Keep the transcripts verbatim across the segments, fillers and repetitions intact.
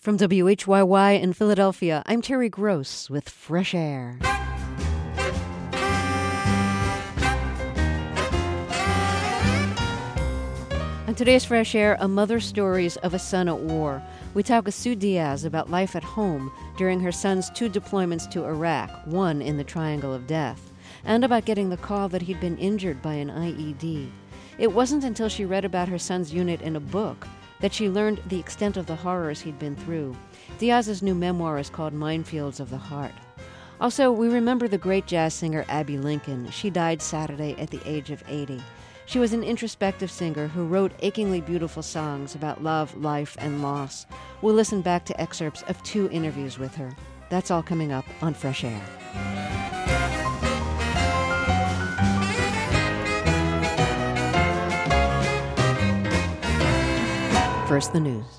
From W H Y Y in Philadelphia, I'm Terry Gross with Fresh Air. On today's Fresh Air, a mother's stories of a son at war. We talk with Sue Diaz about life at home during her son's two deployments to Iraq, one in the Triangle of Death, and about getting the call that he'd been injured by an I E D. It wasn't until she read about her son's unit in a book that she learned the extent of the horrors he'd been through. Diaz's new memoir is called Minefields of the Heart. Also, we remember the great jazz singer Abbey Lincoln. She died Saturday at the age of eighty. She was an introspective singer who wrote achingly beautiful songs about love, life, and loss. We'll listen back to excerpts of two interviews with her. That's all coming up on Fresh Air. First, the news.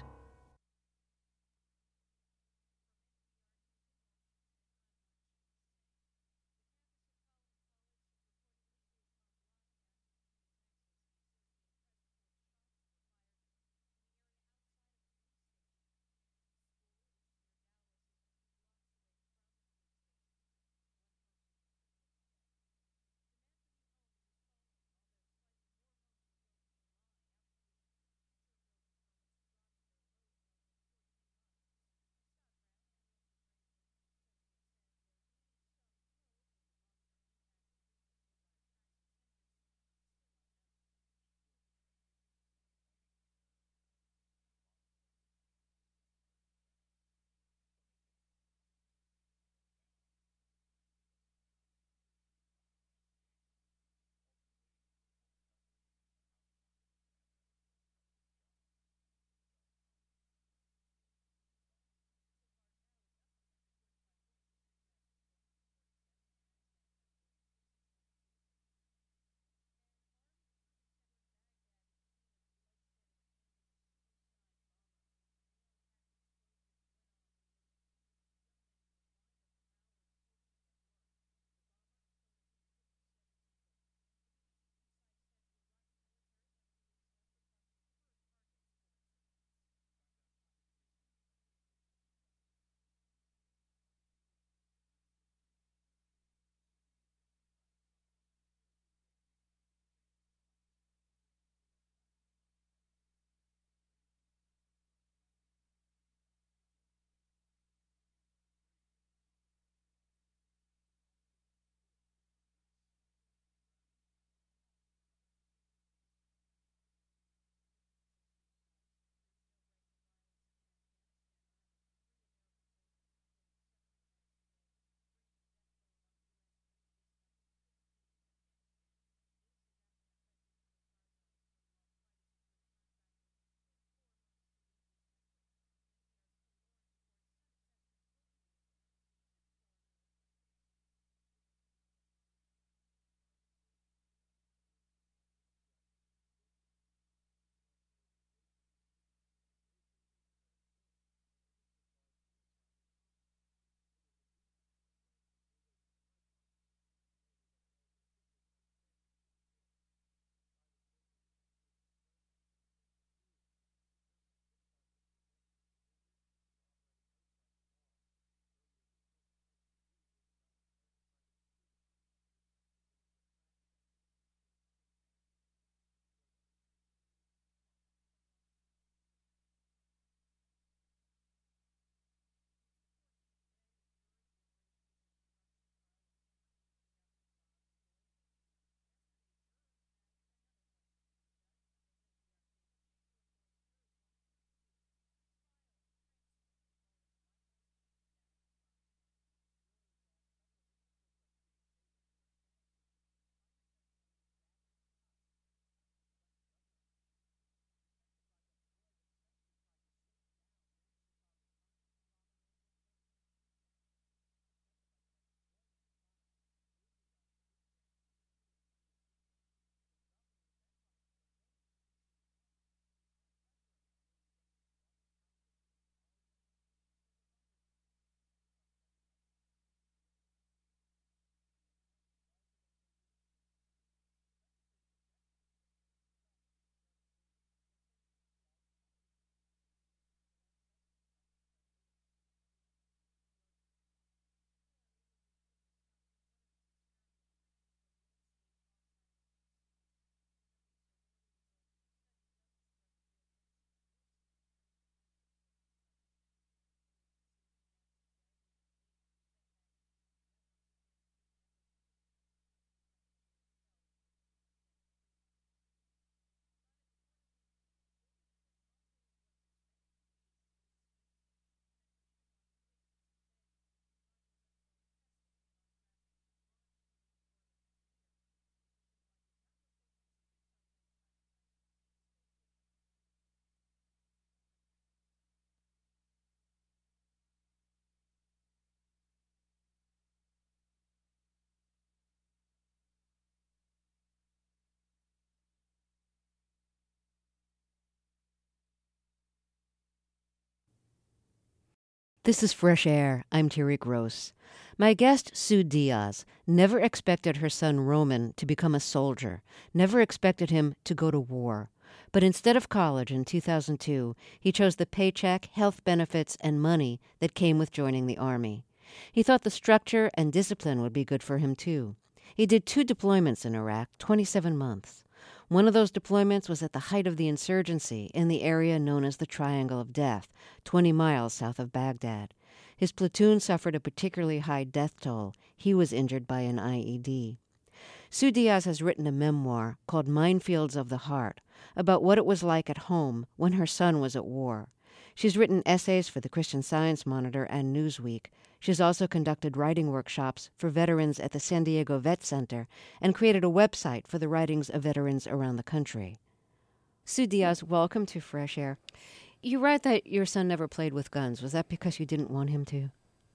This is Fresh Air. I'm Terry Gross. My guest, Sue Diaz, never expected her son Roman to become a soldier, never expected him to go to war. But instead of college in two thousand two, he chose the paycheck, health benefits, and money that came with joining the Army. He thought the structure and discipline would be good for him, too. He did two deployments in Iraq, twenty-seven months. One of those deployments was at the height of the insurgency in the area known as the Triangle of Death, twenty miles south of Baghdad. His platoon suffered a particularly high death toll. He was injured by an I E D. Sue Diaz has written a memoir called Minefields of the Heart about what it was like at home when her son was at war. She's written essays for the Christian Science Monitor and Newsweek. She's also conducted writing workshops for veterans at the San Diego Vet Center and created a website for the writings of veterans around the country. Sue Diaz, welcome to Fresh Air. You write that your son never played with guns. Was that because you didn't want him to?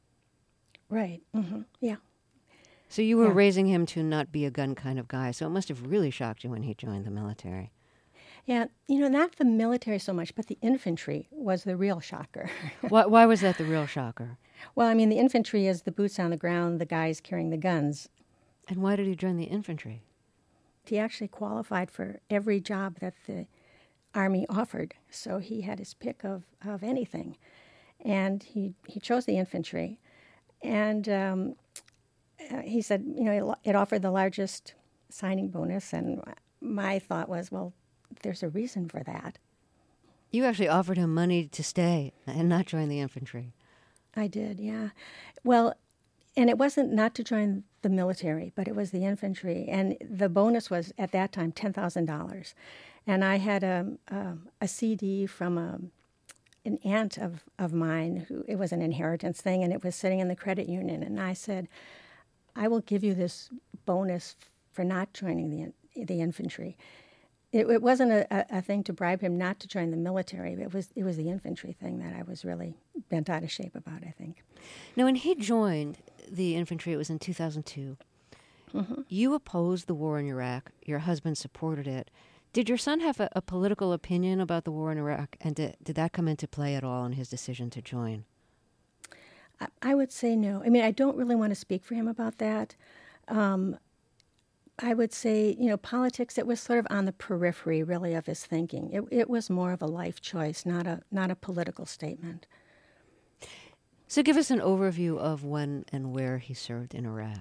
Right. Mm-hmm. Yeah. So you were Yeah. raising him to not be a gun kind of guy, so it must have really shocked you when he joined the military. Yeah, you know, not the military so much, but the infantry was the real shocker. why, why was that the real shocker? Well, I mean, the infantry is the boots on the ground, the guys carrying the guns. And why did he join the infantry? He actually qualified for every job that the Army offered, so he had his pick of, of anything. And he, he chose the infantry. And um, uh, he said, you know, it, it offered the largest signing bonus, and my thought was, well, there's a reason for that. You actually offered him money to stay and not join the infantry. I did, yeah. Well, and it wasn't not to join the military, but it was the infantry. And the bonus was, at that time, ten thousand dollars. And I had a, a, a C D from a, an aunt of, of mine, who it was an inheritance thing, and it was sitting in the credit union. And I said, I will give you this bonus for not joining the, the infantry. It, it wasn't a, a thing to bribe him not to join the military. It was it was the infantry thing that I was really bent out of shape about, I think. Now, when he joined the infantry, it was in two thousand two. Mm-hmm. You opposed the war in Iraq. Your husband supported it. Did your son have a, a political opinion about the war in Iraq, and did, did that come into play at all in his decision to join? I, I would say no. I mean, I don't really want to speak for him about that. Um, I would say, you know, politics, it was sort of on the periphery, really, of his thinking. It, it was more of a life choice, not a not a political statement. So give us an overview of when and where he served in Iraq.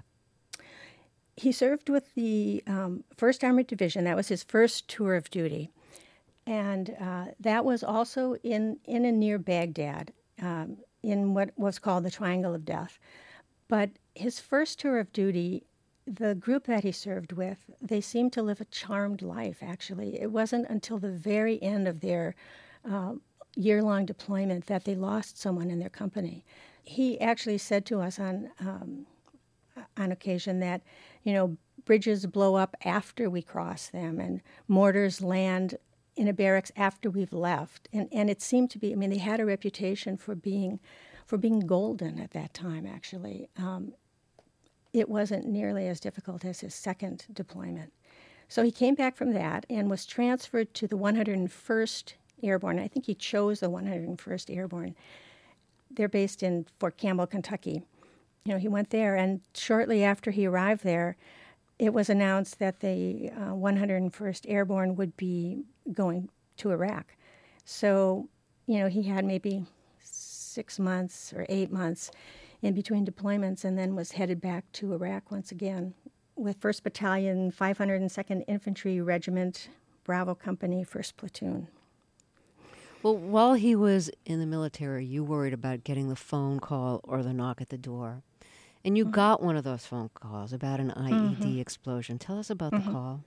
He served with the um, first Armored Division. That was his first tour of duty. And uh, that was also in, in and near Baghdad, um, in what was called the Triangle of Death. But his first tour of duty, the group that he served with, they seemed to live a charmed life, actually. It wasn't until the very end of their uh, year-long deployment that they lost someone in their company. He actually said to us on um, on occasion that, you know, bridges blow up after we cross them, and mortars land in a barracks after we've left. And and it seemed to be, I mean, they had a reputation for being for being golden at that time, actually. Um, it wasn't nearly as difficult as his second deployment. So he came back from that and was transferred to the one hundred first Airborne. I think he chose the one hundred first Airborne. They're based in Fort Campbell, Kentucky. You know, he went there, and shortly after he arrived there, it was announced that the uh, one hundred first Airborne would be going to Iraq. So, you know, he had maybe six months or eight months in between deployments, and then was headed back to Iraq once again with first Battalion, five hundred second Infantry Regiment, Bravo Company, first Platoon. Well, while he was in the military, you worried about getting the phone call or the knock at the door. And you mm-hmm. got one of those phone calls about an I E D mm-hmm. explosion. Tell us about mm-hmm. the call.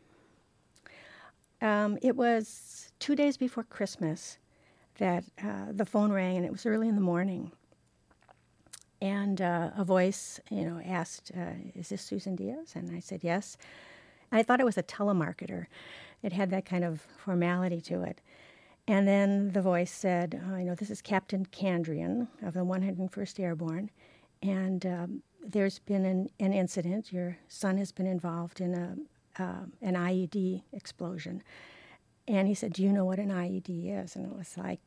Um, it was two days before Christmas that uh, the phone rang, and it was early in the morning. And uh, a voice, you know, asked, uh, is this Susan Diaz? And I said, yes. And I thought it was a telemarketer. It had that kind of formality to it. And then the voice said, uh, you know, this is Captain Candrian of the one hundred first Airborne, and um, there's been an, an incident. Your son has been involved in a uh, an I E D explosion. And he said, do you know what an I E D is? And it was like,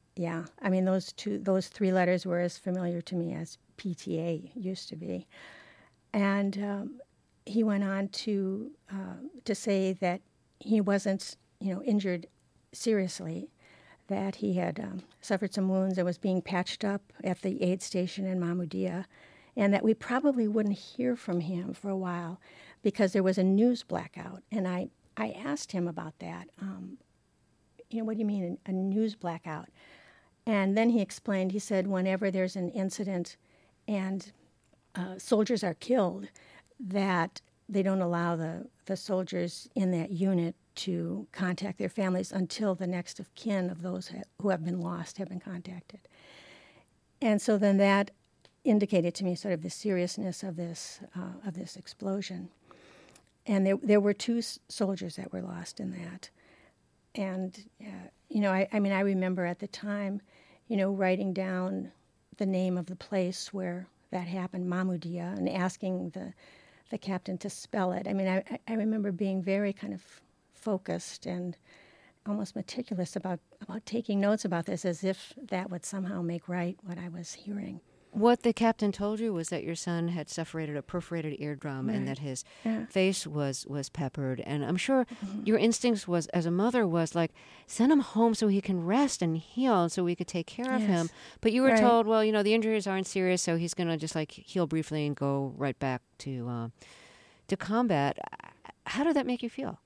Yeah, I mean those two, those three letters were as familiar to me as P T A used to be. And um, he went on to uh, to say that he wasn't, you know, injured seriously, that he had um, suffered some wounds and was being patched up at the aid station in Mahmoudiya, and that we probably wouldn't hear from him for a while because there was a news blackout. And I, I asked him about that. Um, you know, what do you mean, a news blackout? And then he explained, he said, whenever there's an incident and uh, soldiers are killed, that they don't allow the, the soldiers in that unit to contact their families until the next of kin of those ha- who have been lost have been contacted. And so then that indicated to me sort of the seriousness of this uh, of this explosion. And there there were two s- soldiers that were lost in that. And uh, you know, I, I mean, I remember at the time, you know, writing down the name of the place where that happened, Mahmoudiya, and asking the the captain to spell it. I mean, I, I remember being very kind of focused and almost meticulous about, about taking notes about this as if that would somehow make right what I was hearing. What the captain told you was that your son had suffered a perforated eardrum Right. and that his Yeah. face was, was peppered. And I'm sure Mm-hmm. your instincts was, as a mother, was like, send him home so he can rest and heal and so we could take care of Yes. him. But you were Right. told, well, you know, the injuries aren't serious, so he's going to just like heal briefly and go right back to uh, to combat. How did that make you feel?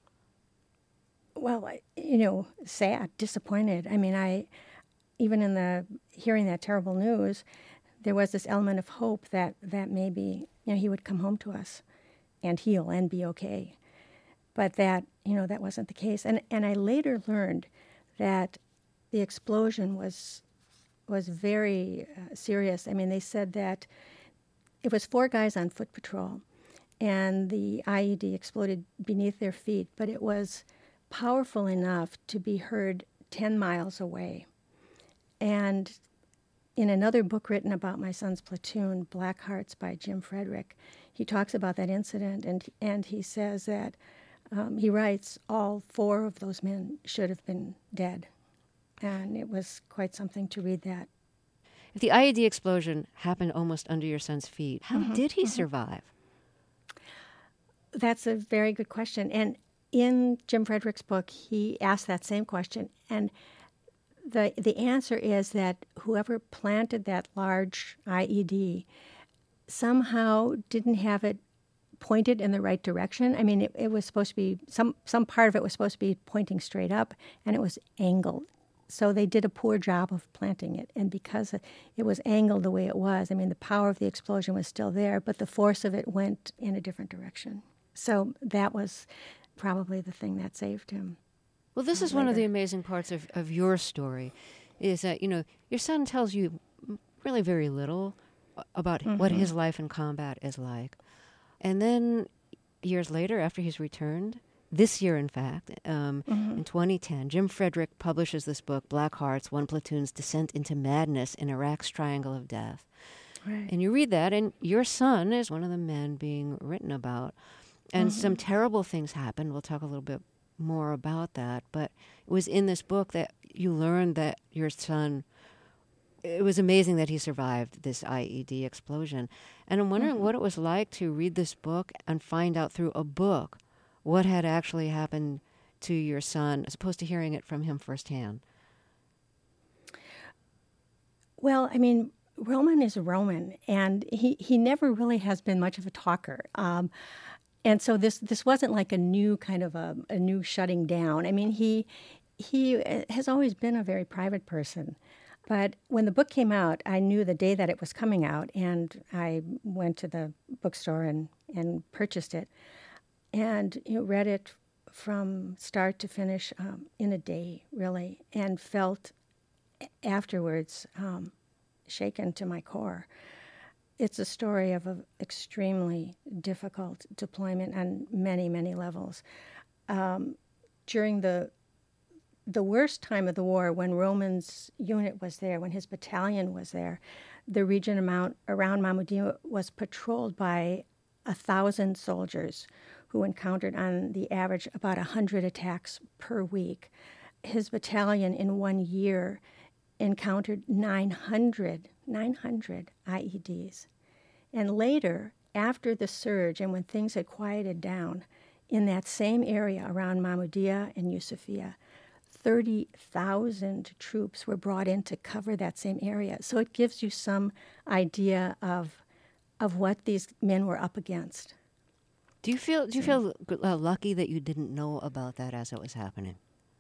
Well, I, you know, sad, disappointed. I mean, I, even in the hearing that terrible news, there was this element of hope that, that maybe, you know, he would come home to us and heal and be okay. But that, you know, that wasn't the case. And and I later learned that the explosion was was very uh, serious. I mean, they said that it was four guys on foot patrol, and the I E D exploded beneath their feet, but it was powerful enough to be heard ten miles away. And in another book written about my son's platoon, Black Hearts by Jim Frederick, he talks about that incident, and and he says that um, he writes all four of those men should have been dead, and it was quite something to read that. If the I E D explosion happened almost under your son's feet, how Mm-hmm. did he survive? That's a very good question, and in Jim Frederick's book, he asked that same question, and the the answer is that whoever planted that large I E D somehow didn't have it pointed in the right direction. I mean, it, it was supposed to be, some, some part of it was supposed to be pointing straight up, and it was angled. So they did a poor job of planting it. And because it was angled the way it was, I mean, the power of the explosion was still there, but the force of it went in a different direction. So that was probably the thing that saved him. Well, this uh, is one of the later. amazing parts of, of your story, is that, you know, your son tells you really very little about what Mm-hmm. his life in combat is like. And then years later, after he's returned, this year, in fact, um, Mm-hmm. in twenty ten, Jim Frederick publishes this book, Black Hearts, One Platoon's Descent into Madness in Iraq's Triangle of Death. Right. And you read that, and your son is one of the men being written about. And Mm-hmm. some terrible things happened. We'll talk a little bit more about that. But it was in this book that you learned that your son, it was amazing that he survived this I E D explosion. And I'm wondering Mm-hmm. what it was like to read this book and find out through a book what had actually happened to your son, as opposed to hearing it from him firsthand. Well, I mean, Roman is Roman, and he, he never really has been much of a talker. Um, and so this this wasn't like a new kind of a, a new shutting down. I mean, he he has always been a very private person. But when the book came out, I knew the day that it was coming out, and I went to the bookstore and, and purchased it, and you know, read it from start to finish um, in a day, really, and felt afterwards um, shaken to my core. It's a story of an extremely difficult deployment on many, many levels. Um, during the the worst time of the war, when Roman's unit was there, when his battalion was there, the region amount around Mahmoudiya was patrolled by a thousand soldiers who encountered on the average about a hundred attacks per week. His battalion in one year encountered nine hundred, nine hundred I E Ds. And later, after the surge and when things had quieted down, in that same area around Mahmoudiya and Yusufia, thirty thousand troops were brought in to cover that same area. So it gives you some idea of of what these men were up against. Do you feel do you feel uh, lucky that you didn't know about that as it was happening?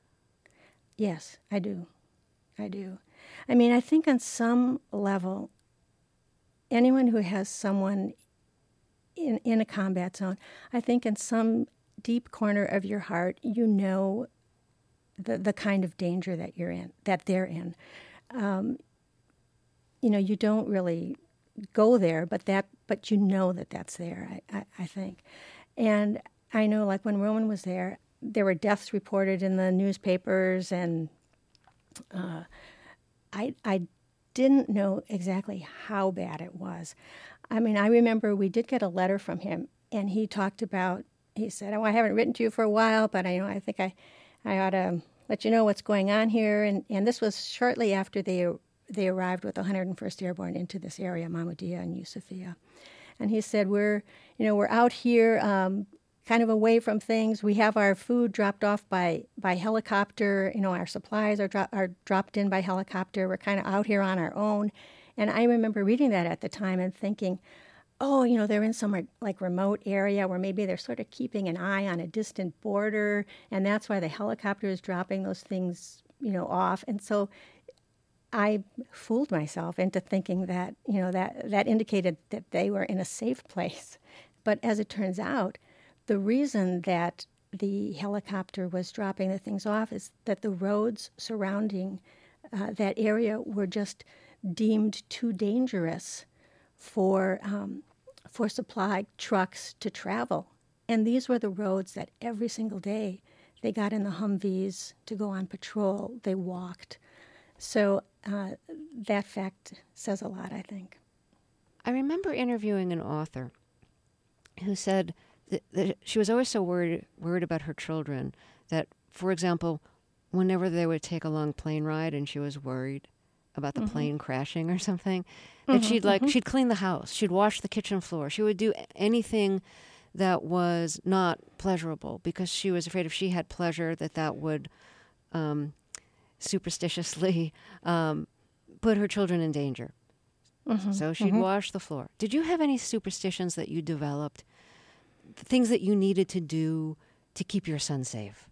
Yes, I do. I do. I mean, I think on some level, anyone who has someone in, in a combat zone, I think in some deep corner of your heart, you know the, the kind of danger that you're in, that they're in. Um, you know, you don't really go there, but that, but you know that that's there, I, I, I think. And I know, like, when Roman was there, there were deaths reported in the newspapers, and uh, I, I didn't know exactly how bad it was. I mean, I remember we did get a letter from him, and he talked about, he said, oh, I haven't written to you for a while, but I you know I think I, I ought to let you know what's going on here. And, and this was shortly after they they arrived with the one hundred first Airborne into this area, Mahmoudiya and Yusufia. And he said, we're, you know, we're out here um, kind of away from things. We have our food dropped off by, by helicopter. You know, our supplies are, dro- are dropped in by helicopter. We're kind of out here on our own. And I remember reading that at the time and thinking, oh, you know, they're in some like remote area where maybe they're sort of keeping an eye on a distant border, and that's why the helicopter is dropping those things, you know, off. And so I fooled myself into thinking that, you know, that, that indicated that they were in a safe place. But as it turns out, the reason that the helicopter was dropping the things off is that the roads surrounding uh, that area were just deemed too dangerous for um, for supply trucks to travel. And these were the roads that every single day they got in the Humvees to go on patrol. They walked. So uh, that fact says a lot, I think. I remember interviewing an author who said that, that she was always so worried worried about her children that, for example, whenever they would take a long plane ride and she was worried about the mm-hmm. plane crashing or something, that mm-hmm, she'd like mm-hmm. she'd clean the house, she'd wash the kitchen floor, she would do anything that was not pleasurable because she was afraid if she had pleasure that that would um, superstitiously um, put her children in danger. Mm-hmm, so she'd mm-hmm. wash the floor. Did you have any superstitions that you developed, things that you needed to do to keep your son safe?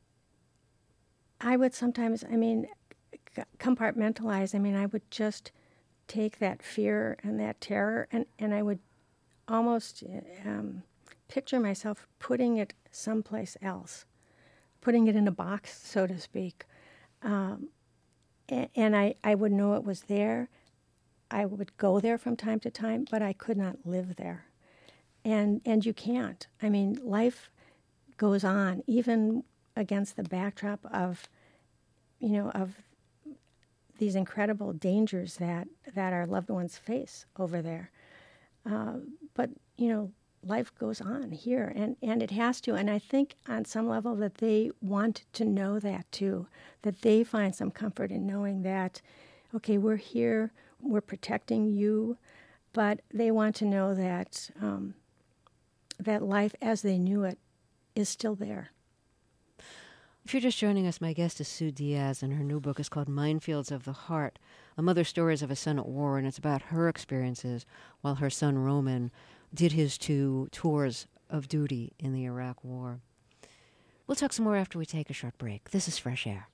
I would sometimes, I mean, compartmentalize. I mean, I would just take that fear and that terror, and, and I would almost um, picture myself putting it someplace else, putting it in a box, so to speak. Um, and and I, I would know it was there. I would go there from time to time, but I could not live there. And and you can't. I mean, life goes on, even against the backdrop of, you know, of these incredible dangers that, that our loved ones face over there. Uh, but, you know, life goes on here, and, and it has to. And I think on some level that they want to know that, too, that they find some comfort in knowing that, okay, we're here, we're protecting you, but they want to know that um, that life as they knew it is still there. If you're just joining us, my guest is Sue Diaz, and her new book is called Minefields of the Heart, A Mother's Stories of a Son at War, and it's about her experiences while her son Roman did his two tours of duty in the Iraq War. We'll talk some more after we take a short break. This is Fresh Air.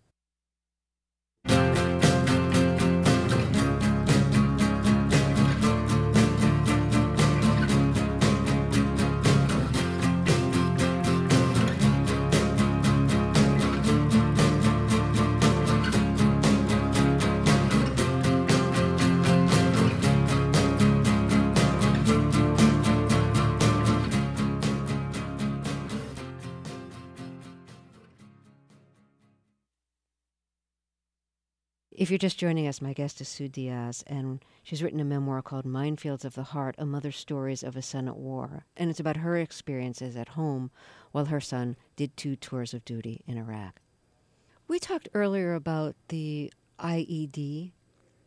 If you're just joining us, my guest is Sue Diaz, and she's written a memoir called Minefields of the Heart, A Mother's Stories of a Son at War. And it's about her experiences at home while her son did two tours of duty in Iraq. We talked earlier about the I E D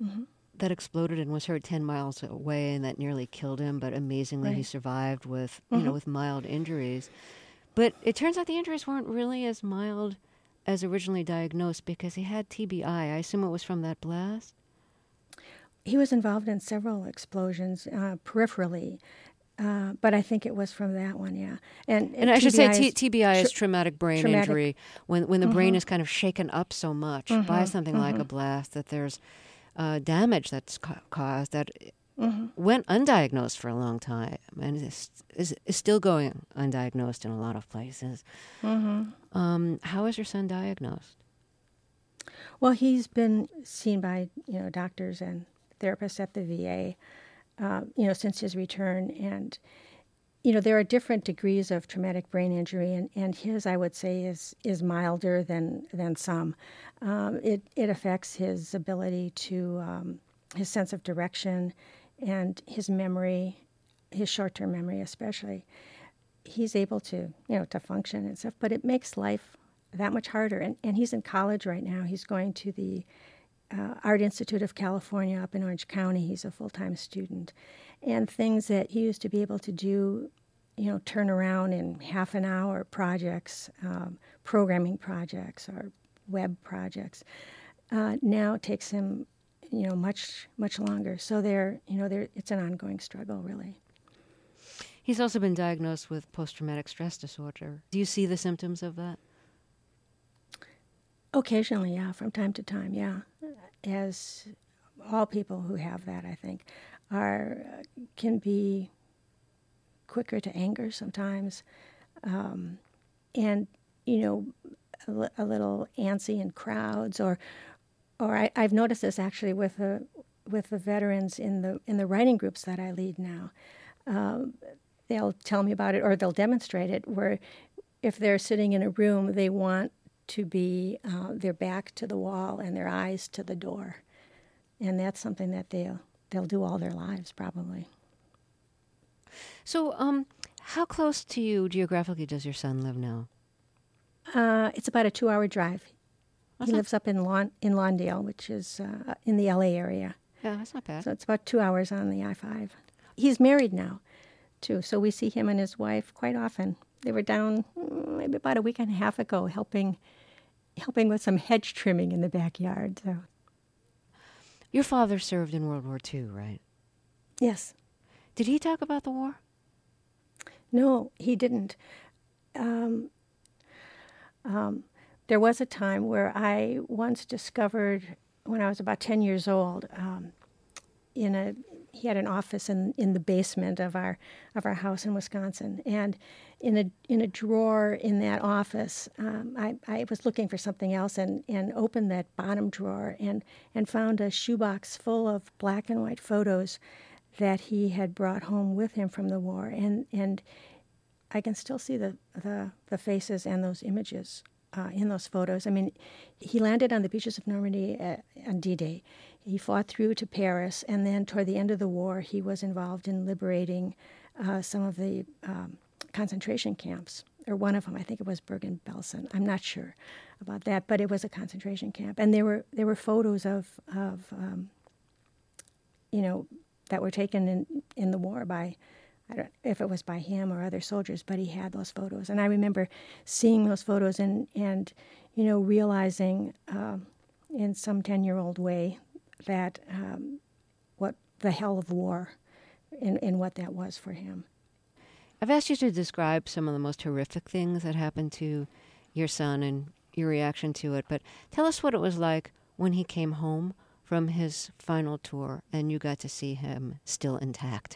Mm-hmm. that exploded and was heard ten miles away, and that nearly killed him, but amazingly Right. he survived with, Mm-hmm. you know, with mild injuries. But it turns out the injuries weren't really as mild as originally diagnosed because he had T B I. I assume it was from that blast? He was involved in several explosions uh, peripherally, uh, but I think it was from that one, yeah. And, And I should say T- is TBI is tra- traumatic brain traumatic. injury, when, when the Mm-hmm. brain is kind of shaken up so much Mm-hmm. by something Mm-hmm. like a blast that there's uh, damage that's ca- caused that Mm-hmm. went undiagnosed for a long time and is, is, is still going undiagnosed in a lot of places. Mm-hmm. Um, how is your son diagnosed? Well, he's been seen by, you know, doctors and therapists at the V A, uh, you know, since his return. And, you know, there are different degrees of traumatic brain injury, and, and his, I would say, is is milder than than some. Um, it, it affects his ability to, um, his sense of direction and his memory, his short-term memory especially. He's able to, you know, to function and stuff, but it makes life that much harder. And, and he's in college right now. He's going to the uh, Art Institute of California up in Orange County. He's a full-time student. And things that he used to be able to do, you know, turn around in half an hour projects, um, programming projects or web projects, uh, now takes him, you know, much, much longer. So they're, you know, they're, it's an ongoing struggle, really. He's also been diagnosed with post-traumatic stress disorder. Do you see the symptoms of that? Occasionally, yeah, from time to time, yeah. As all people who have that, I think, are can be quicker to anger sometimes, um, and you know, a, li- a little antsy in crowds, or or I, I've noticed this actually with the with the veterans in the in the writing groups that I lead now. Um, they'll tell me about it, or they'll demonstrate it. Where if they're sitting in a room, they want to be uh, their back to the wall and their eyes to the door, and that's something that they'll they'll do all their lives probably. So, um, how close to you geographically does your son live now? Uh, it's about a two-hour drive. That's he not- lives up in Lawn in Lawndale, which is uh, in the L A area. Yeah, that's not bad. So it's about two hours on the I five. He's married now, too, so we see him and his wife quite often. They were down mm, maybe about a week and a half ago helping helping with some hedge trimming in the backyard. So Your father served in World War Two, right? yes. Did he talk about the war? No, he didn't. Um, um, there was a time where I once discovered, when I was about ten years old, um, in a he had an office in, in the basement of our of our house in Wisconsin, and in a in a drawer in that office, um, I, I was looking for something else and, and opened that bottom drawer and, and found a shoebox full of black and white photos that he had brought home with him from the war, and and I can still see the the, the faces and those images uh, in those photos. I mean, he landed on the beaches of Normandy at, on D-Day. He fought through to Paris, and then toward the end of the war, he was involved in liberating uh, some of the um, concentration camps, or one of them. I think it was Bergen-Belsen. I'm not sure about that, but it was a concentration camp, and there were there were photos of of um, you know. that were taken in, in the war by, I don't know if it was by him or other soldiers, but he had those photos. And I remember seeing those photos and, and you know, realizing um, in some ten-year-old way that um, what the hell of war and, and what that was for him. I've asked you to describe some of the most horrific things that happened to your son and your reaction to it, but tell us what it was like when he came home from his final tour and you got to see him still intact.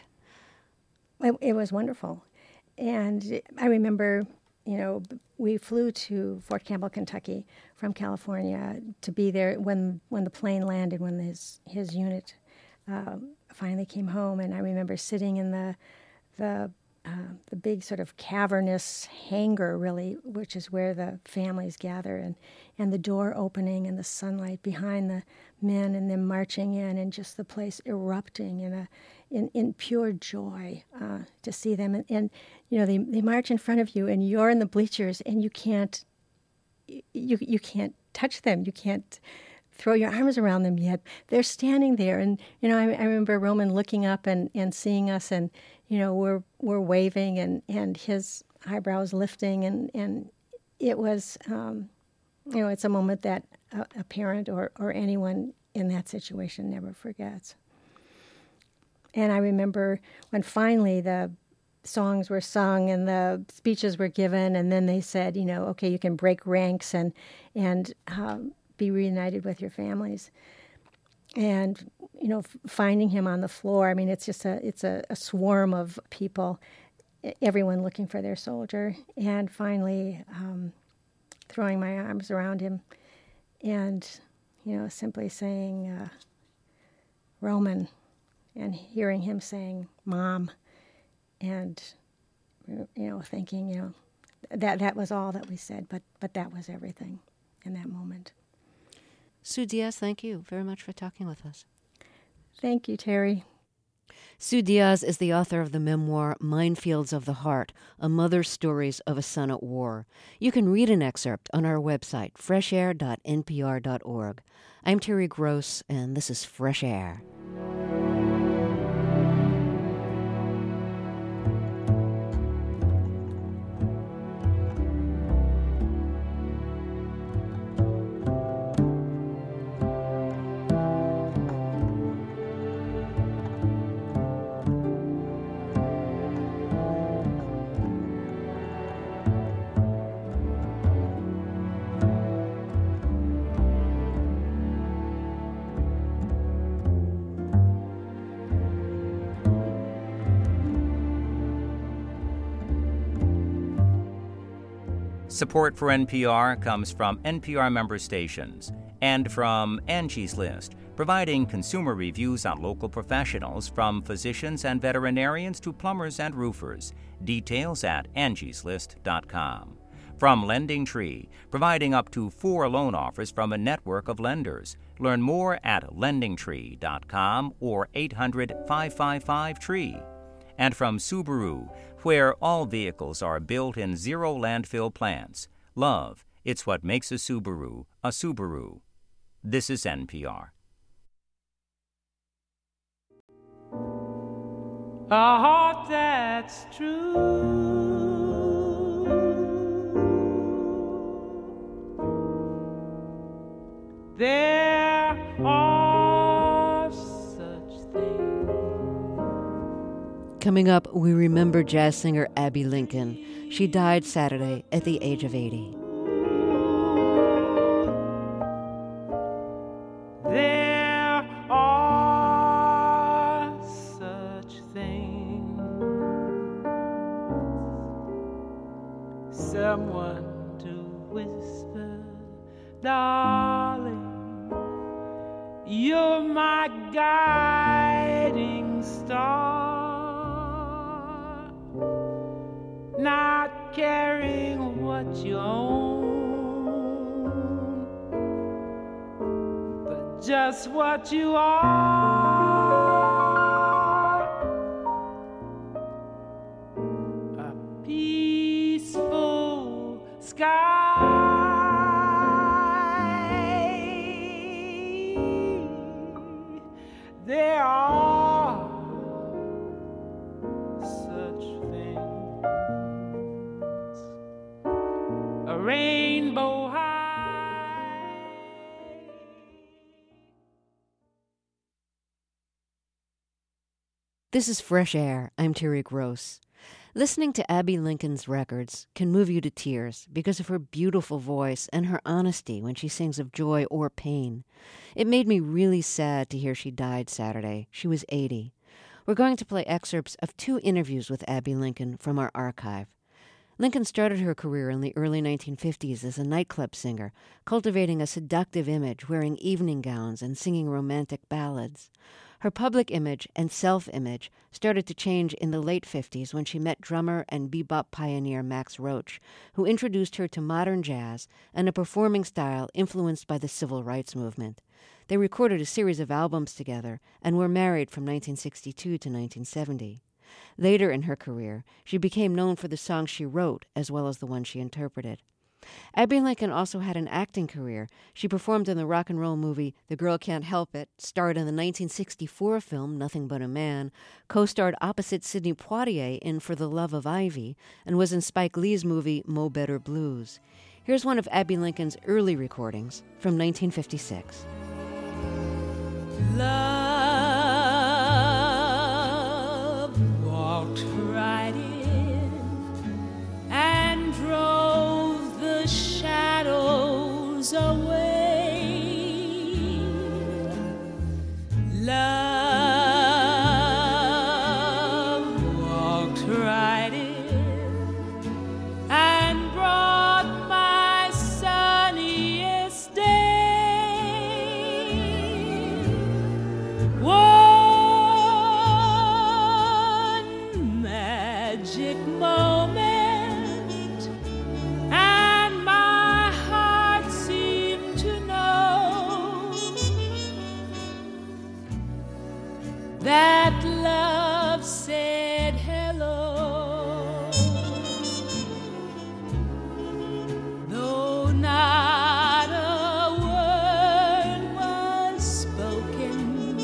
It, it was wonderful. And I remember, you know, we flew to Fort Campbell, Kentucky from California to be there when, when the plane landed, when his, his unit uh, finally came home. And I remember sitting in the, the, uh, the big sort of cavernous hangar, really, which is where the families gather, and, and the door opening and the sunlight behind the men and them marching in, and just the place erupting in a in, in pure joy uh, to see them. And, and you know, they they march in front of you, and you're in the bleachers, and you can't you you can't touch them. You can't throw your arms around them yet. They're standing there. And, you know, I, I remember Roman looking up and, and seeing us, and, you know, we're we're waving, and, and his eyebrows lifting. And, and it was, um, you know, it's a moment that a, a parent or, or anyone in that situation never forgets. And I remember when finally the songs were sung and the speeches were given, and then they said, you know, okay, you can break ranks and and um, be reunited with your families. And, you know, f- finding him on the floor, I mean, it's just a it's a, a swarm of people, everyone looking for their soldier, and finally um, throwing my arms around him and, you know, simply saying, uh, Roman, and hearing him saying, Mom, and, you know, thinking, you know, that that was all that we said, but but that was everything in that moment. Sue Diaz, thank you very much for talking with us. Thank you, Terry. Sue Diaz is the author of the memoir Minefields of the Heart, A Mother's Stories of a Son at War. You can read an excerpt on our website, fresh air dot n p r dot org. I'm Terry Gross, and this is Fresh Air. Support for N P R comes from N P R member stations and from Angie's List, providing consumer reviews on local professionals from physicians and veterinarians to plumbers and roofers. Details at angies list dot com. From Lending Tree, providing up to four loan offers from a network of lenders. Learn more at lending tree dot com or eight hundred, five five five, T R E E. And from Subaru, where all vehicles are built in zero landfill plants. Love, it's what makes a Subaru a Subaru. This is N P R. A heart that's true. There are such things. Coming up, we remember jazz singer Abbey Lincoln. She died Saturday at the age of eighty. There are such things. Someone to whisper, darling, you're my guiding star. Not caring what you own, but just what you are. A peaceful sky. There are such things. A rainbow high. This is Fresh Air. I'm Terry Gross. Listening to Abbey Lincoln's records can move you to tears because of her beautiful voice and her honesty when she sings of joy or pain. It made me really sad to hear she died Saturday. She was eighty. We're going to play excerpts of two interviews with Abbey Lincoln from our archive. Lincoln started her career in the early nineteen fifties as a nightclub singer, cultivating a seductive image, wearing evening gowns and singing romantic ballads. Her public image and self-image started to change in the late fifties when she met drummer and bebop pioneer Max Roach, who introduced her to modern jazz and a performing style influenced by the civil rights movement. They recorded a series of albums together and were married from nineteen sixty-two to nineteen seventy. Later in her career, she became known for the songs she wrote as well as the ones she interpreted. Abbey Lincoln also had an acting career. She performed in the rock and roll movie The Girl Can't Help It, starred in the nineteen sixty-four film Nothing But a Man, co-starred opposite Sidney Poitier in For the Love of Ivy, and was in Spike Lee's movie Mo Better Blues. Here's one of Abbey Lincoln's early recordings from nineteen fifty-six. Love walked right in and drove the shadows away. Love walked right in and brought my sunniest day. One magic moment, and my heart seemed to know that love said hello. Though not a word was spoken,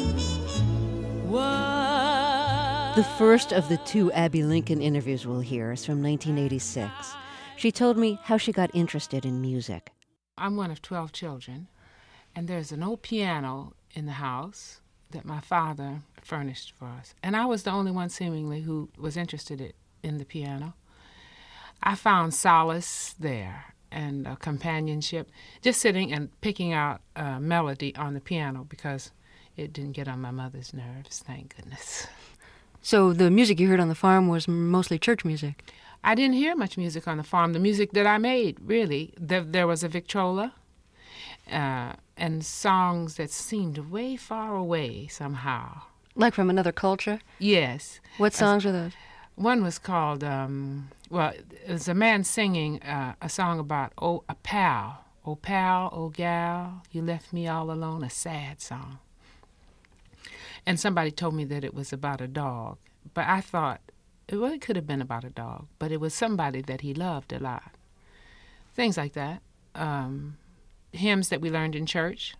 was The first of the two Abbey Lincoln interviews we'll hear is from nineteen eighty-six. She told me how she got interested in music. I'm one of twelve children, and there's an old piano in the house that my father furnished for us. And I was the only one, seemingly, who was interested i- in the piano. I found solace there and uh, companionship, just sitting and picking out a melody on the piano because it didn't get on my mother's nerves, thank goodness. So the music you heard on the farm was mostly church music? I didn't hear much music on the farm. The music that I made, really, there, there was a Victrola uh, and songs that seemed way far away somehow. Like from another culture? Yes. What songs were those? One was called, um, well, it was a man singing uh, a song about oh, a pal. Oh, pal, oh, gal, you left me all alone, a sad song. And somebody told me that it was about a dog. But I thought, well, it could have been about a dog, but it was somebody that he loved a lot. Things like that. Um, hymns that we learned in church.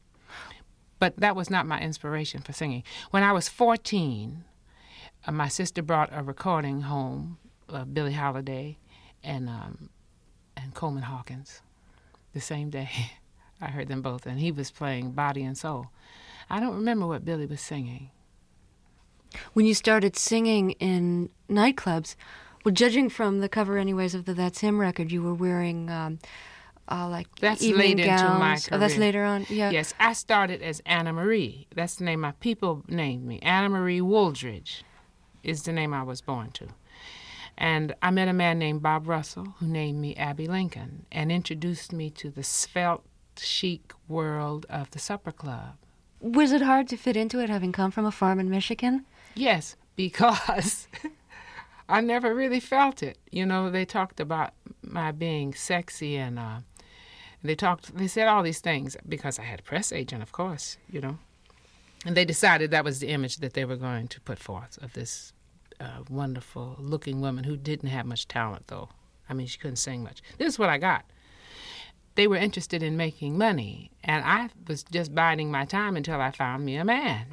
But that was not my inspiration for singing. When I was fourteen, uh, my sister brought a recording home of Billie Holiday and um, and Coleman Hawkins. The same day, I heard them both, and he was playing Body and Soul. I don't remember what Billy was singing. When you started singing in nightclubs, well, judging from the cover anyways of the That's Him record, you were wearing um, uh, like That's evening late gowns. into my Oh, that's career. later on? Yeah. Yes, I started as Anna Marie. That's the name my people named me. Anna Marie Wooldridge is the name I was born to. And I met a man named Bob Russell who named me Abbey Lincoln and introduced me to the svelte, chic world of the supper club. Was it hard to fit into it, having come from a farm in Michigan? Yes, because I never really felt it. You know, they talked about my being sexy and uh, they talked, they said all these things because I had a press agent, of course, you know. And they decided that was the image that they were going to put forth of this uh, wonderful looking woman who didn't have much talent, though. I mean, she couldn't sing much. This is what I got. They were interested in making money, and I was just biding my time until I found me a man.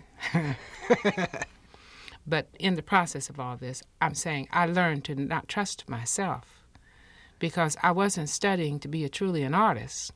But in the process of all this, I'm saying I learned to not trust myself because I wasn't studying to be a truly an artist.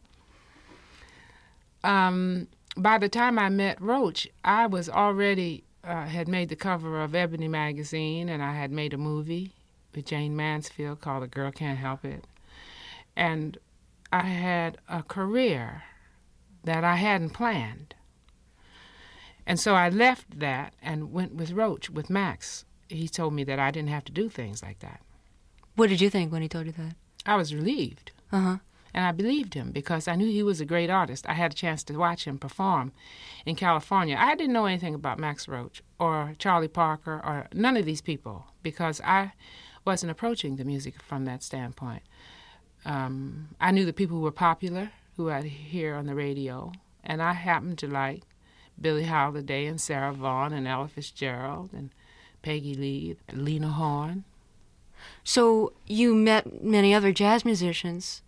Um, by the time I met Roach, I was already, uh, had made the cover of Ebony magazine, and I had made a movie with Jane Mansfield called The Girl Can't Help It. And I had a career that I hadn't planned. And so I left that and went with Roach, with Max. He told me that I didn't have to do things like that. What did you think when he told you that? I was relieved. Uh-huh. And I believed him because I knew he was a great artist. I had a chance to watch him perform in California. I didn't know anything about Max Roach or Charlie Parker or none of these people because I wasn't approaching the music from that standpoint. Um, I knew the people who were popular, who I'd hear on the radio, and I happened to like Billie Holiday and Sarah Vaughan and Ella Fitzgerald and Peggy Lee, Lena Horne. So you met many other jazz musicians.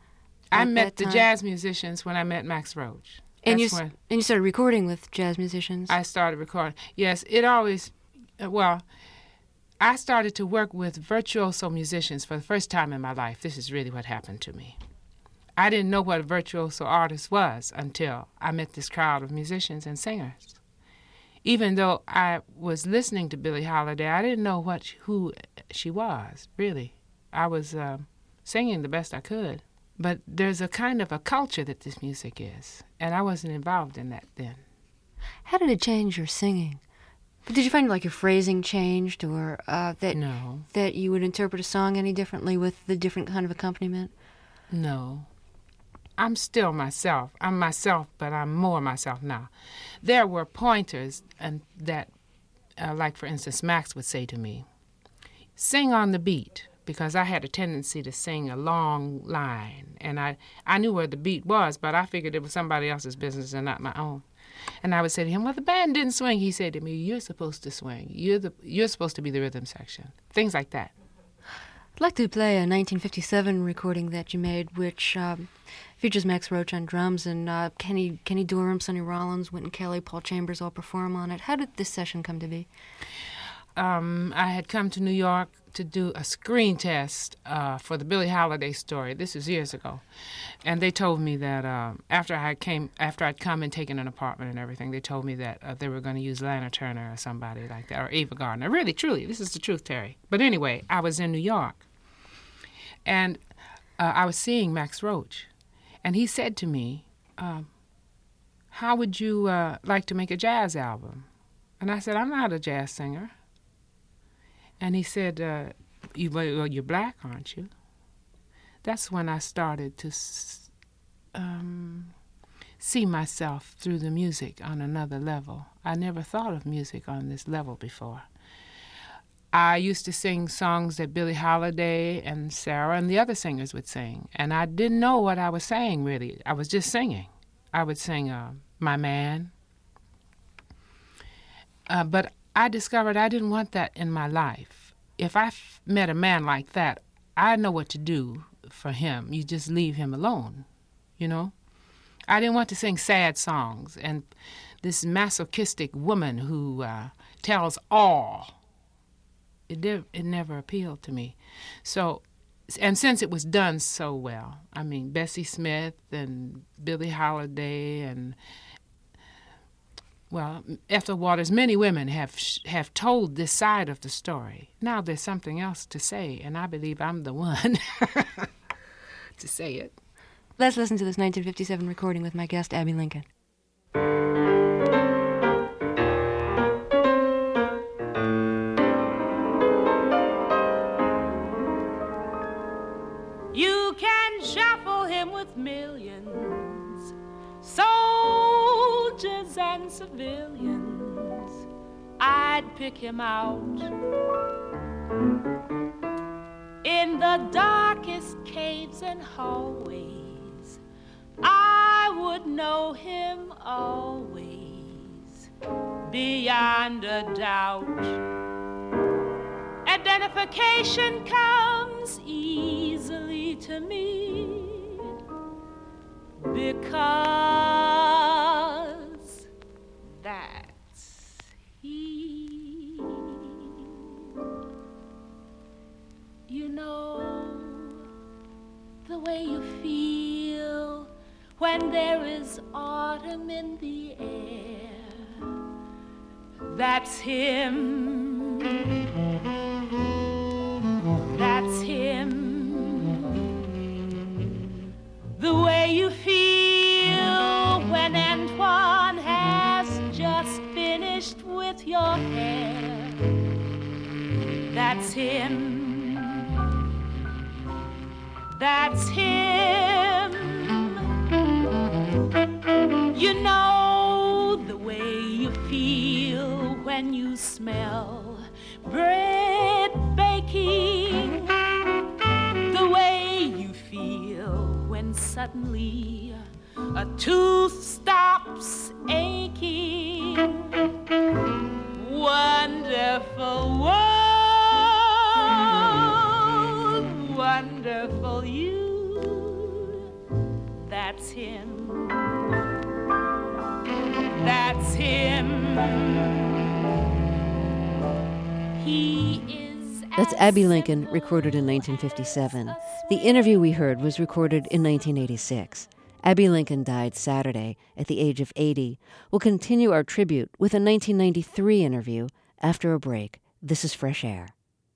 I at met that the time? jazz musicians when I met Max Roach. And you That's s- when and you started recording with jazz musicians. I started recording. Yes, it always, uh, well, I started to work with virtuoso musicians for the first time in my life. This is really what happened to me. I didn't know what a virtuoso artist was until I met this crowd of musicians and singers. Even though I was listening to Billie Holiday, I didn't know what who she was, really. I was uh, singing the best I could. But there's a kind of a culture that this music is, and I wasn't involved in that then. How did it change your singing? Did you find like your phrasing changed, or uh, that No, that you would interpret a song any differently with the different kind of accompaniment? no. I'm still myself. I'm myself, but I'm more myself now. There were pointers and that, uh, like for instance, Max would say to me, sing on the beat, because I had a tendency to sing a long line, and I, I knew where the beat was, but I figured it was somebody else's business and not my own. And I would say to him, well, the band didn't swing. He said to me, you're supposed to swing. You're, the, you're supposed to be the rhythm section. Things like that. I'd like to play a nineteen fifty-seven recording that you made, which um, features Max Roach on drums and uh, Kenny Kenny Dorham, Sonny Rollins, Wynton Kelly, Paul Chambers all perform on it. How did this session come to be? Um, I had come to New York to do a screen test uh, for the Billie Holiday story. This was years ago, and they told me that uh, after I came, after I'd come and taken an apartment and everything, they told me that uh, they were going to use Lana Turner or somebody like that, or Ava Gardner. Really, truly, this is the truth, Terry. But anyway, I was in New York, and uh, I was seeing Max Roach, and he said to me, um, "How would you uh, like to make a jazz album?" And I said, "I'm not a jazz singer." And he said, uh, you, well, you're black, aren't you? That's when I started to um, see myself through the music on another level. I never thought of music on this level before. I used to sing songs that Billie Holiday and Sarah and the other singers would sing, and I didn't know what I was saying, really. I was just singing. I would sing uh, My Man. Uh, but I discovered I didn't want that in my life. If I f- met a man like that, I know what to do for him. You just leave him alone, you know? I didn't want to sing sad songs and this masochistic woman who uh, tells all. It, did, it never appealed to me. So, and since it was done so well, I mean, Bessie Smith and Billie Holiday and Well, Ethel Waters, many women have have told this side of the story. Now there's something else to say, and I believe I'm the one to say it. Let's listen to this nineteen fifty-seven recording with my guest, Abbey Lincoln. You can shuffle him with millions, soldiers and civilians. I'd pick him out in the darkest caves and hallways. I would know him always, beyond a doubt. Identification comes easily to me because that's he. You know the way you feel when there is autumn in the air. That's him. That's him. The way you feel when Antoine has just finished with your hair. That's him. That's him. You know the way you feel when you smell bread baking. The way you feel when suddenly a tooth stops aching. Wonderful world, wonderful you. That's him. That's him. He is. That's Abbey Lincoln, recorded in nineteen fifty-seven. The interview we heard was recorded in nineteen eighty-six. Abbey Lincoln died Saturday at the age of eighty. We'll continue our tribute with a nineteen ninety-three interview after a break. This is Fresh Air.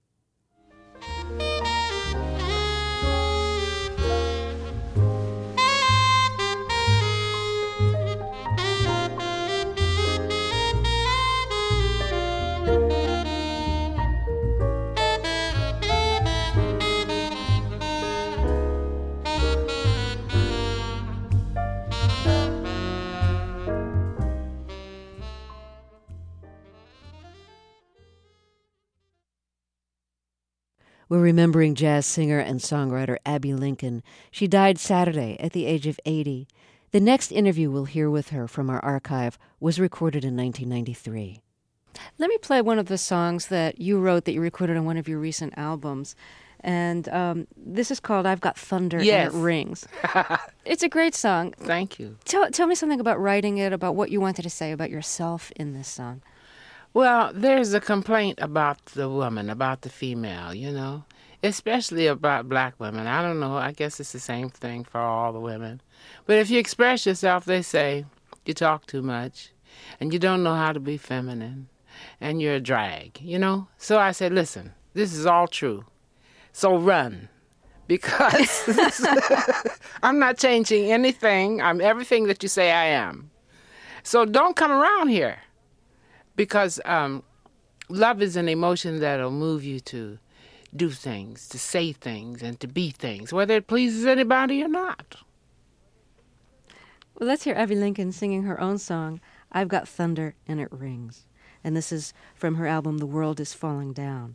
We're remembering jazz singer and songwriter Abbey Lincoln. She died Saturday at the age of eighty. The next interview we'll hear with her from our archive was recorded in nineteen ninety-three. Let me play one of the songs that you wrote that you recorded on one of your recent albums. And um, this is called I've Got Thunder Yes. and It Rings. It's a great song. Thank you. Tell, tell me something about writing it, about what you wanted to say about yourself in this song. Well, there's a complaint about the woman, about the female, you know, especially about black women. I don't know. I guess it's the same thing for all the women. But if you express yourself, they say you talk too much and you don't know how to be feminine and you're a drag, you know. So I said, listen, this is all true. So run, because I'm not changing anything. I'm everything that you say I am. So don't come around here. Because um, love is an emotion that'll move you to do things, to say things, and to be things, whether it pleases anybody or not. Well, let's hear Abbey Lincoln singing her own song, I've Got Thunder and It Rings. And this is from her album, The World is Falling Down.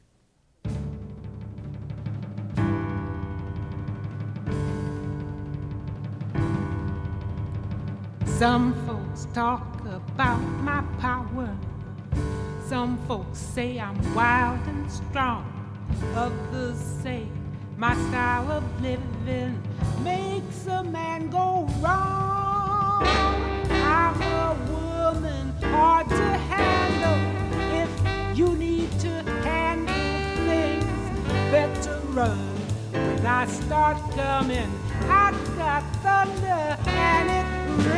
Some folks talk about my power. Some folks say I'm wild and strong. Others say my style of living makes a man go wrong. I'm a woman hard to handle. If you need to handle things, better run. When I start coming, I got thunder and it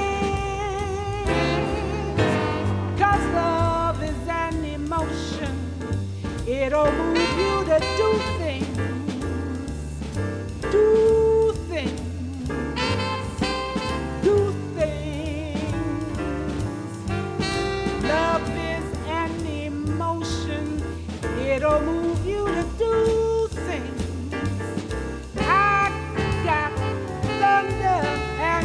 rings. 'Cause love is an emotion. It'll move you to do things, do things, do things. Love is an emotion. It'll move you to do things. I got thunder and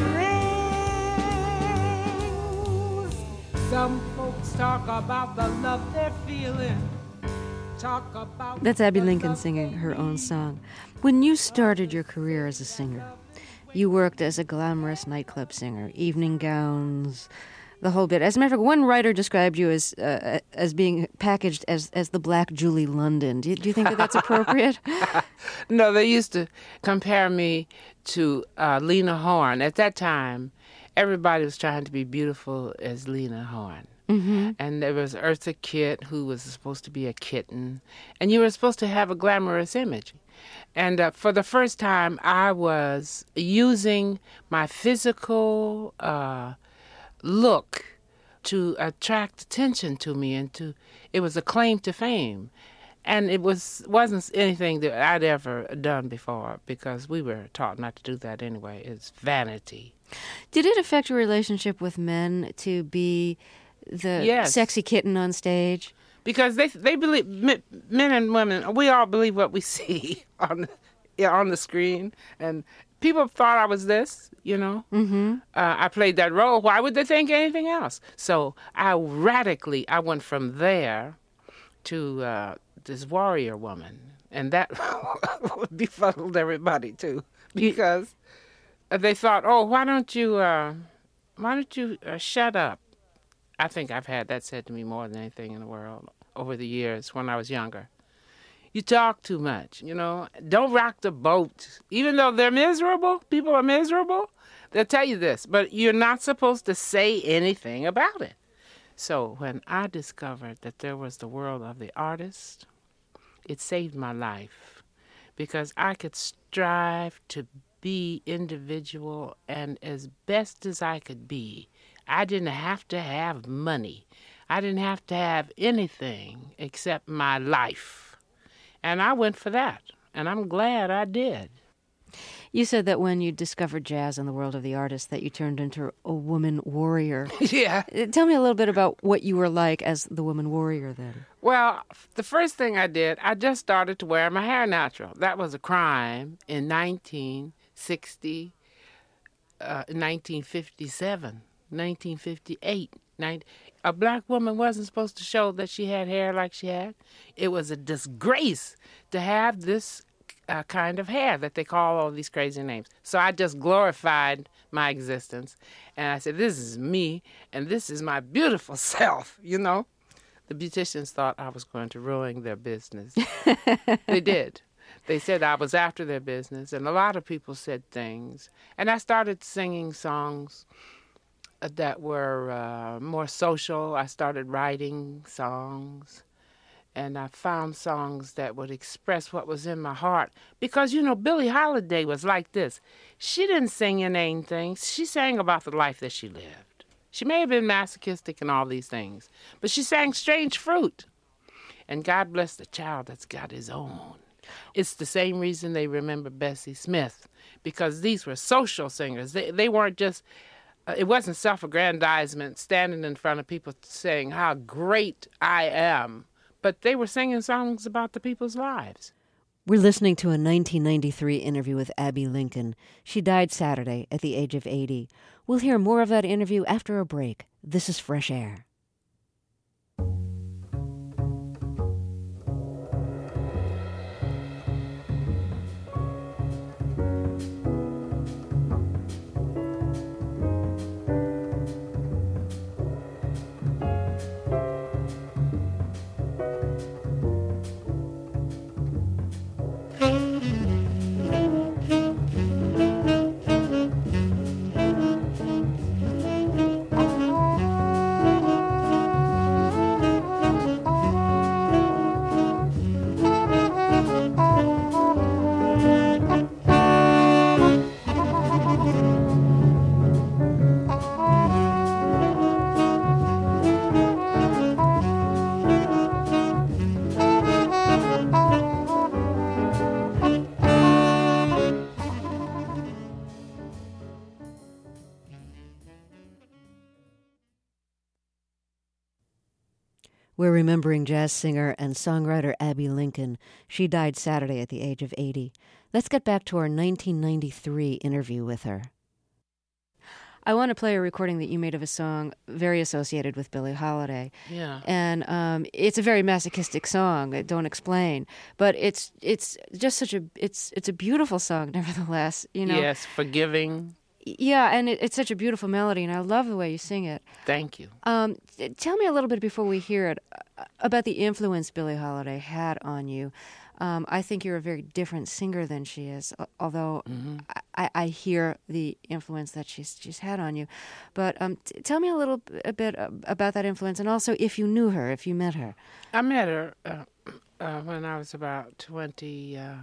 it rings. Some folks talk about the love they're feeling. Talk about That's Abbey the Lincoln love singing they her own need. song. When you started your career as a singer, you worked as a glamorous nightclub singer, evening gowns, the whole bit. As a matter of fact, one writer described you as uh, as being packaged as, as the Black Julie London. Do you, do you think that that's appropriate? No, they used to compare me to uh, Lena Horne. At that time, everybody was trying to be beautiful as Lena Horne. Mm-hmm. And there was Eartha Kitt, who was supposed to be a kitten. And you were supposed to have a glamorous image. And uh, for the first time, I was using my physical uh, look to attract attention to me, and to it was a claim to fame. And it was, wasn't anything that I'd ever done before, because we were taught not to do that anyway. It's vanity. Did it affect your relationship with men to be the Yes. sexy kitten on stage? Because they they believe, men and women, we all believe what we see on the, yeah, on the screen. And people thought I was this, you know. Mm-hmm. Uh, I played that role. Why would they think anything else? So I radically, I went from there to uh, this warrior woman. And that befuddled everybody, too. Because they thought, oh, why don't you, uh, why don't you uh, shut up? I think I've had that said to me more than anything in the world over the years when I was younger. You talk too much, you know. Don't rock the boat. Even though they're miserable, people are miserable, They'll tell you this, but you're not supposed to say anything about it. So when I discovered that there was the world of the artist, it saved my life because I could strive to be individual and as best as I could be. I didn't have to have money. I didn't have to have anything except my life. And I went for that, and I'm glad I did. You said that when you discovered jazz and the world of the artist that you turned into a woman warrior. Yeah. Tell me a little bit about what you were like as the woman warrior then. Well, the first thing I did, I just started to wear my hair natural. That was a crime in nineteen sixty, uh, nineteen fifty-seven, nineteen fifty-eight. nineteen A black woman wasn't supposed to show that she had hair like she had. It was a disgrace to have this uh, kind of hair that they call all these crazy names. So I just glorified my existence. And I said, this is me, and this is my beautiful self, you know. The beauticians thought I was going to ruin their business. They did. They said I was after their business, and a lot of people said things. And I started singing songs that were uh, more social. I started writing songs, and I found songs that would express what was in my heart. Because, you know, Billie Holiday was like this. She didn't sing inane things. She sang about the life that she lived. She may have been masochistic and all these things, but she sang Strange Fruit. And God bless the child that's got his own. It's the same reason they remember Bessie Smith, because these were social singers. They, they weren't just... It wasn't self-aggrandizement, standing in front of people saying how great I am, but they were singing songs about the people's lives. We're listening to a nineteen ninety-three interview with Abbey Lincoln. She died Saturday at the age of eighty. We'll hear more of that interview after a break. This is Fresh Air. We're remembering jazz singer and songwriter Abbey Lincoln. She died Saturday at the age of eighty. Let's get back to our nineteen ninety-three interview with her. I want to play a recording that you made of a song very associated with Billie Holiday. Yeah. And um, it's a very masochistic song, Don't Explain. But it's it's just such a it's it's a beautiful song nevertheless, you know. Yes, forgiving. Yeah, and it, it's such a beautiful melody, and I love the way you sing it. Thank you. Um, tell me a little bit before we hear it uh, about the influence Billie Holiday had on you. Um, I think you're a very different singer than she is, although mm-hmm. I, I hear the influence that she's she's had on you. But um, t- tell me a little a bit about that influence, and also if you knew her, if you met her. I met her uh, uh, when I was about twenty-three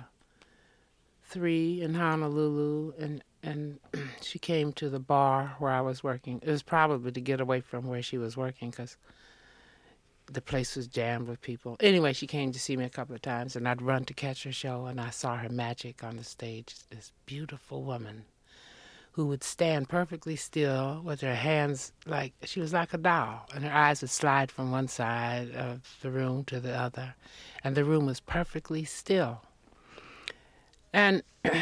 in Honolulu, and and she came to the bar where I was working. It was probably to get away from where she was working because the place was jammed with people. Anyway, she came to see me a couple of times, and I'd run to catch her show, and I saw her magic on the stage. This beautiful woman who would stand perfectly still with her hands like, she was like a doll, and her eyes would slide from one side of the room to the other, and the room was perfectly still. And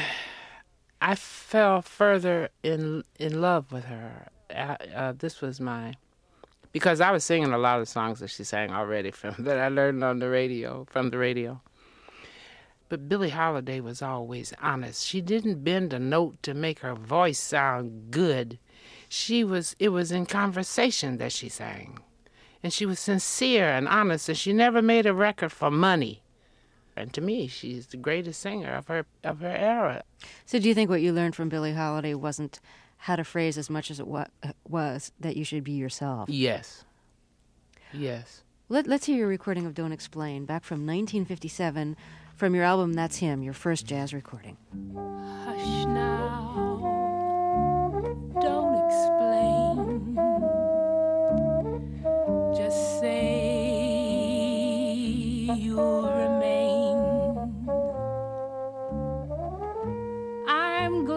I fell further in in love with her. Uh, uh, this was my... Because I was singing a lot of songs that she sang already from that I learned on the radio, from the radio. But Billie Holiday was always honest. She didn't bend a note to make her voice sound good. She was, it was in conversation that she sang. And she was sincere and honest, and she never made a record for money. And to me, she's the greatest singer of her of her era. So do you think what you learned from Billie Holiday wasn't had a phrase as much as it wa- was that you should be yourself. Yes. Yes. Let, let's hear your recording of Don't Explain, back from nineteen fifty-seven, from your album That's Him, your first jazz recording. Hush now, don't explain. Just say you'll remain. I'm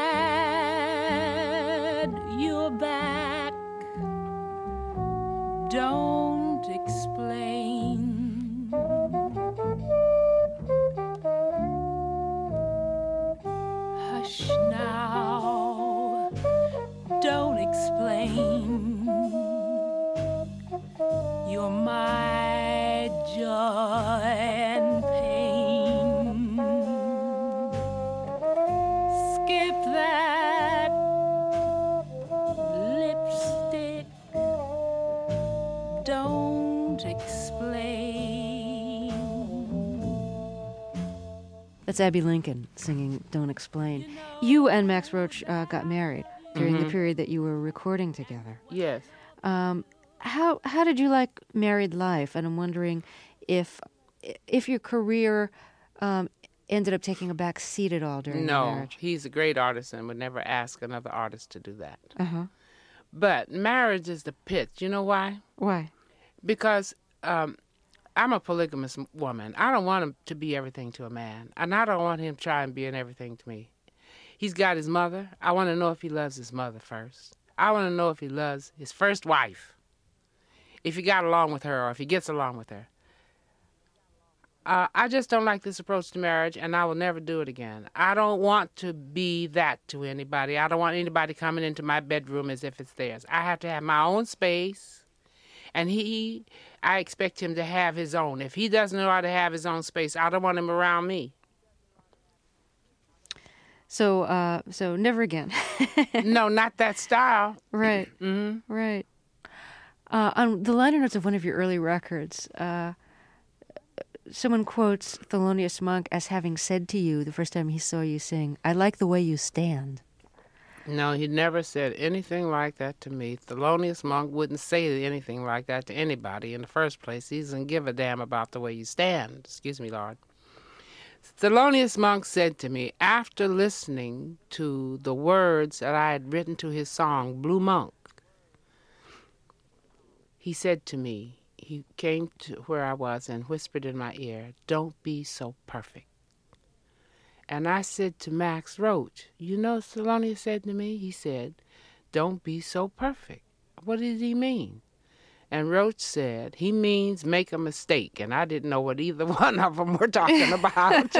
glad you're back. Don't explain. Hush now, don't explain. You're my joy and pain. Skip that lipstick. Don't explain. That's Abby Lincoln singing Don't Explain. You and Max Roach uh, got married during Mm-hmm. the period that you were recording together. Yes. Um, how how did you like married life? And I'm wondering if if your career um, ended up taking a back seat at all during No, the marriage. he's a great artist and would never ask another artist to do that. Uh-huh. But marriage is the pit. You know why? Why? Because um, I'm a polygamous m- woman. I don't want him to be everything to a man, and I don't want him trying being everything to me. He's got his mother. I want to know if he loves his mother first. I want to know if he loves his first wife, if he got along with her or if he gets along with her. Uh, I just don't like this approach to marriage, and I will never do it again. I don't want to be that to anybody. I don't want anybody coming into my bedroom as if it's theirs. I have to have my own space, and he, I expect him to have his own. If he doesn't know how to have his own space, I don't want him around me. So uh, so never again. No, not that style. Right. Mm-hmm. Right. Uh, on the liner notes of one of your early records, uh, someone quotes Thelonious Monk as having said to you the first time he saw you sing, "I like the way you stand." No, he never said anything like that to me. Thelonious Monk wouldn't say anything like that to anybody in the first place. He doesn't give a damn about the way you stand. Excuse me, Lord. Thelonious Monk said to me, after listening to the words that I had written to his song, Blue Monk, he said to me, he came to where I was and whispered in my ear, "Don't be so perfect." And I said to Max Roach, you know what Thelonious said to me? He said, "Don't be so perfect." What did he mean? And Roach said, he means make a mistake. And I didn't know what either one of them were talking about.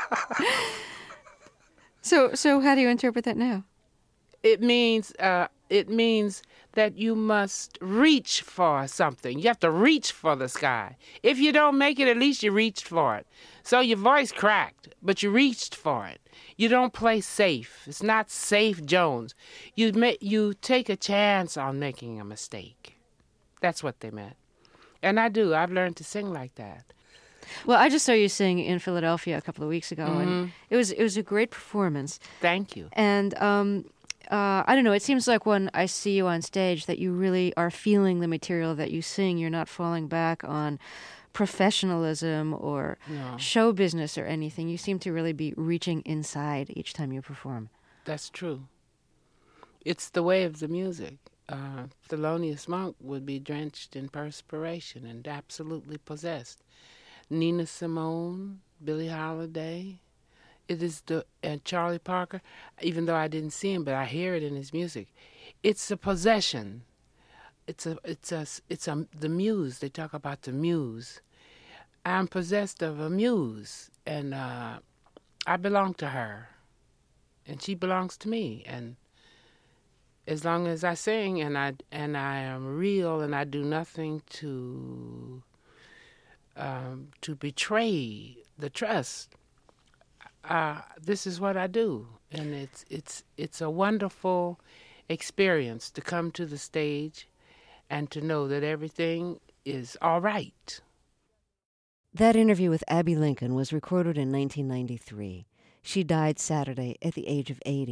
So so how do you interpret that now? It means uh, it means that you must reach for something. You have to reach for the sky. If you don't make it, at least you reached for it. So your voice cracked, but you reached for it. You don't play safe. It's not safe Jones. You ma- you take a chance on making a mistake. That's what they meant. And I do. I've learned to sing like that. Well, I just saw you sing in Philadelphia a couple of weeks ago, Mm-hmm. and it was it was a great performance. Thank you. And um, uh, I don't know. It seems like when I see you on stage that you really are feeling the material that you sing. You're not falling back on professionalism or No. show business or anything. You seem to really be reaching inside each time you perform. That's true. It's the way of the music. Uh, Thelonious Monk would be drenched in perspiration and absolutely possessed. Nina Simone, Billie Holiday, it is the and Charlie Parker. Even though I didn't see him, but I hear it in his music. It's a possession. It's a it's a it's a the muse. They talk about the muse. I'm possessed of a muse, and uh, I belong to her, and she belongs to me, and. As long as I sing and I and I am real and I do nothing to um, to betray the trust, uh, this is what I do, and it's it's it's a wonderful experience to come to the stage and to know that everything is all right. That interview with Abby Lincoln was recorded in nineteen ninety-three. She died Saturday at the age of eighty.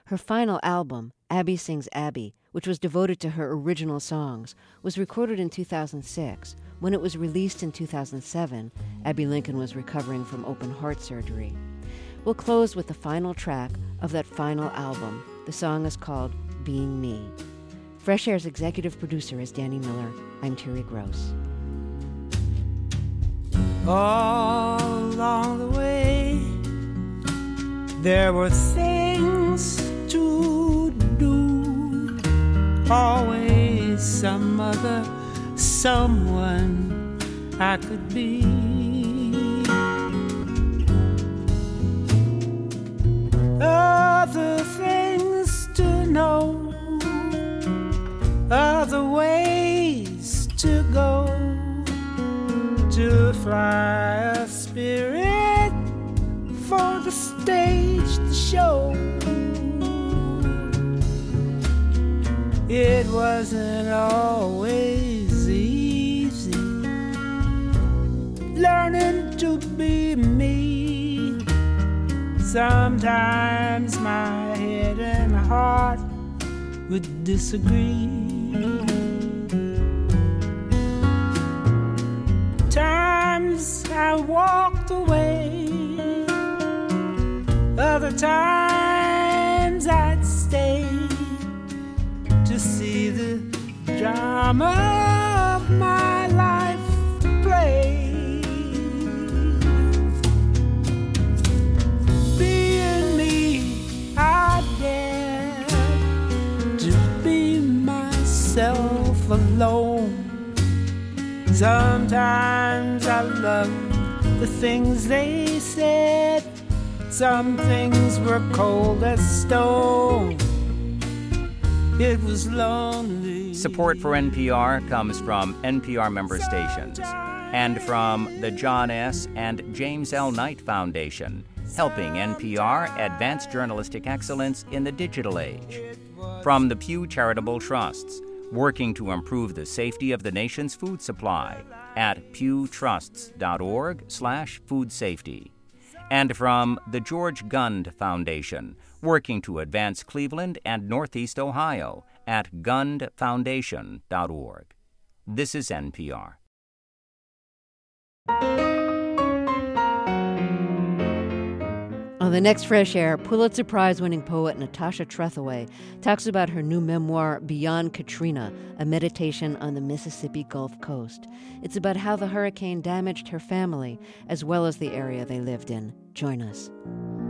Her final album, Abby Sings Abby, which was devoted to her original songs, was recorded in two thousand six. When it was released in two thousand seven, Abby Lincoln was recovering from open heart surgery. We'll close with the final track of that final album. The song is called Being Me. Fresh Air's executive producer is Danny Miller. I'm Terry Gross. All along the way, there were things to do. Always some other someone I could be. Other things to know, other ways to go, to fly a spirit for the stage to show. It wasn't always easy learning to be me. Sometimes my head and heart would disagree. Times I walked away, other times I'd stay to see the drama of my life play. Being me, I dare to be myself alone. Sometimes I love the things they said. Some things were cold as stone. It was lonely. Support for N P R comes from N P R member stations and from the John S. and James L. Knight Foundation, helping N P R advance journalistic excellence in the digital age. From the Pew Charitable Trusts, working to improve the safety of the nation's food supply at pewtrusts.org slash food safety. And from the George Gund Foundation, working to advance Cleveland and Northeast Ohio at gund foundation dot org. This is N P R. On the next Fresh Air, Pulitzer Prize-winning poet Natasha Trethewey talks about her new memoir, Beyond Katrina, a meditation on the Mississippi Gulf Coast. It's about how the hurricane damaged her family, as well as the area they lived in. Join us.